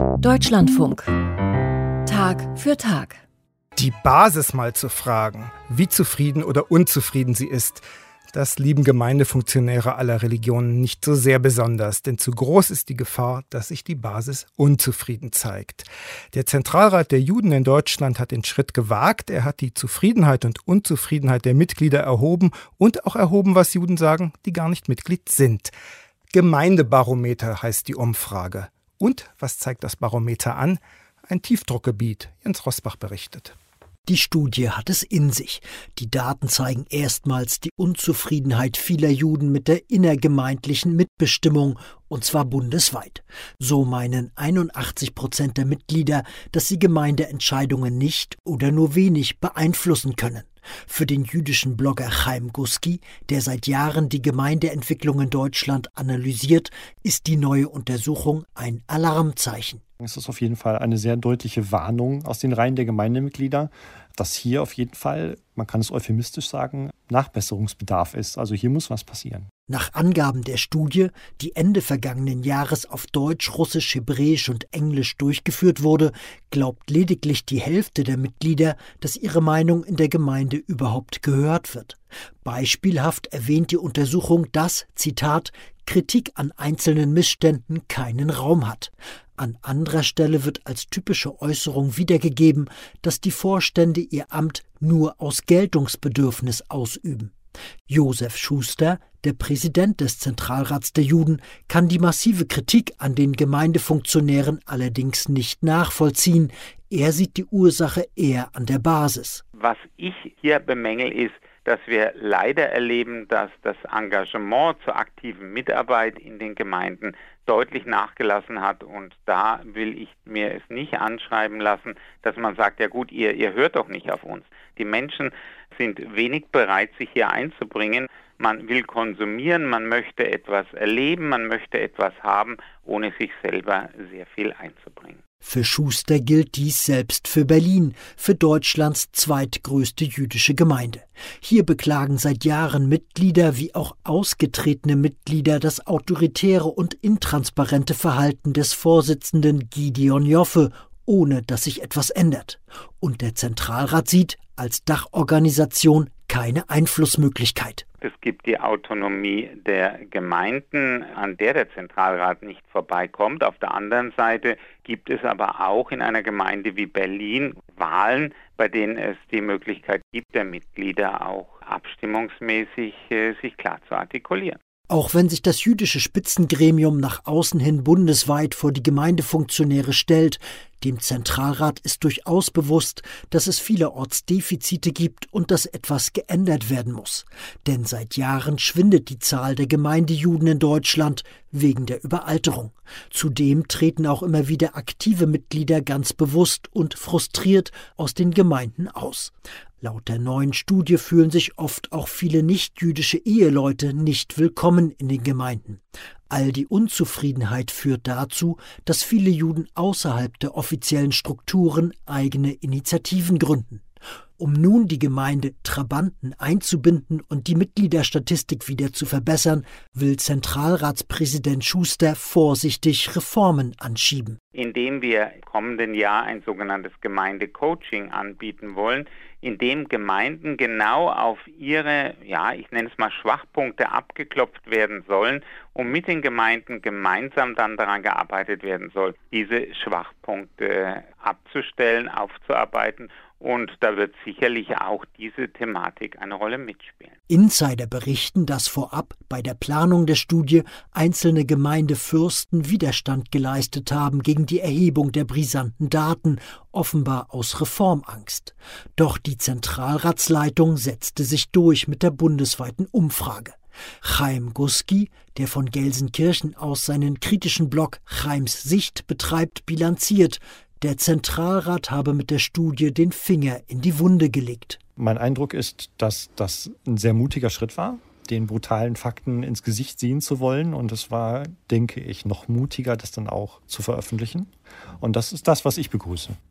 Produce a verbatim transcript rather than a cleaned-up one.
Deutschlandfunk. Tag für Tag. Die Basis mal zu fragen, wie zufrieden oder unzufrieden sie ist, das lieben Gemeindefunktionäre aller Religionen nicht so sehr besonders, denn zu groß ist die Gefahr, dass sich die Basis unzufrieden zeigt. Der Zentralrat der Juden in Deutschland hat den Schritt gewagt. Er hat die Zufriedenheit und Unzufriedenheit der Mitglieder erhoben und auch erhoben, was Juden sagen, die gar nicht Mitglied sind. Gemeindebarometer heißt die Umfrage. Und was zeigt das Barometer an? Ein Tiefdruckgebiet. Jens Rosbach berichtet. Die Studie hat es in sich. Die Daten zeigen erstmals die Unzufriedenheit vieler Juden mit der innergemeindlichen Mitbestimmung, und zwar bundesweit. So meinen einundachtzig Prozent der Mitglieder, dass sie Gemeindeentscheidungen nicht oder nur wenig beeinflussen können. Für den jüdischen Blogger Chaim Guski, der seit Jahren die Gemeindeentwicklung in Deutschland analysiert, ist die neue Untersuchung ein Alarmzeichen. Es ist auf jeden Fall eine sehr deutliche Warnung aus den Reihen der Gemeindemitglieder, dass hier auf jeden Fall, man kann es euphemistisch sagen, Nachbesserungsbedarf ist. Also hier muss was passieren. Nach Angaben der Studie, die Ende vergangenen Jahres auf Deutsch, Russisch, Hebräisch und Englisch durchgeführt wurde, glaubt lediglich die Hälfte der Mitglieder, dass ihre Meinung in der Gemeinde überhaupt gehört wird. Beispielhaft erwähnt die Untersuchung, dass, Zitat, Kritik an einzelnen Missständen keinen Raum hat. An anderer Stelle wird als typische Äußerung wiedergegeben, dass die Vorstände ihr Amt nur aus Geltungsbedürfnis ausüben. Josef Schuster, der Präsident des Zentralrats der Juden, kann die massive Kritik an den Gemeindefunktionären allerdings nicht nachvollziehen. Er sieht die Ursache eher an der Basis. Was ich hier bemängel, ist, dass wir leider erleben, dass das Engagement zur aktiven Mitarbeit in den Gemeinden deutlich nachgelassen hat. Und da will ich mir es nicht anschreiben lassen, dass man sagt, ja gut, ihr, ihr hört doch nicht auf uns. Die Menschen sind wenig bereit, sich hier einzubringen. Man will konsumieren, man möchte etwas erleben, man möchte etwas haben, ohne sich selber sehr viel einzubringen. Für Schuster gilt dies selbst für Berlin, für Deutschlands zweitgrößte jüdische Gemeinde. Hier beklagen seit Jahren Mitglieder wie auch ausgetretene Mitglieder das autoritäre und intransparente Verhalten des Vorsitzenden Gideon Joffe, ohne dass sich etwas ändert. Und der Zentralrat sieht als Dachorganisation keine Einflussmöglichkeit. Es gibt die Autonomie der Gemeinden, an der der Zentralrat nicht vorbeikommt. Auf der anderen Seite gibt es aber auch in einer Gemeinde wie Berlin Wahlen, bei denen es die Möglichkeit gibt, der Mitglieder auch abstimmungsmäßig äh, sich klar zu artikulieren. Auch wenn sich das jüdische Spitzengremium nach außen hin bundesweit vor die Gemeindefunktionäre stellt, dem Zentralrat ist durchaus bewusst, dass es vielerorts Defizite gibt und dass etwas geändert werden muss. Denn seit Jahren schwindet die Zahl der Gemeindejuden in Deutschland wegen der Überalterung. Zudem treten auch immer wieder aktive Mitglieder ganz bewusst und frustriert aus den Gemeinden aus. Laut der neuen Studie fühlen sich oft auch viele nichtjüdische Eheleute nicht willkommen in den Gemeinden. All die Unzufriedenheit führt dazu, dass viele Juden außerhalb der offiziellen Strukturen eigene Initiativen gründen. Um nun die Gemeinde Trabanten einzubinden und die Mitgliederstatistik wieder zu verbessern, will Zentralratspräsident Schuster vorsichtig Reformen anschieben. Indem wir im kommenden Jahr ein sogenanntes Gemeindecoaching anbieten wollen, in dem Gemeinden genau auf ihre, ja, ich nenne es mal Schwachpunkte abgeklopft werden sollen und mit den Gemeinden gemeinsam dann daran gearbeitet werden soll, diese Schwachpunkte abzustellen, aufzuarbeiten. Und da wird sicherlich auch diese Thematik eine Rolle mitspielen. Insider berichten, dass vorab bei der Planung der Studie einzelne Gemeindefürsten Widerstand geleistet haben gegen die Erhebung der brisanten Daten, offenbar aus Reformangst. Doch die Zentralratsleitung setzte sich durch mit der bundesweiten Umfrage. Chaim Guski, der von Gelsenkirchen aus seinen kritischen Blog Chaims Sicht betreibt, bilanziert: Der Zentralrat habe mit der Studie den Finger in die Wunde gelegt. Mein Eindruck ist, dass das ein sehr mutiger Schritt war, den brutalen Fakten ins Gesicht sehen zu wollen. Und es war, denke ich, noch mutiger, das dann auch zu veröffentlichen. Und das ist das, was ich begrüße.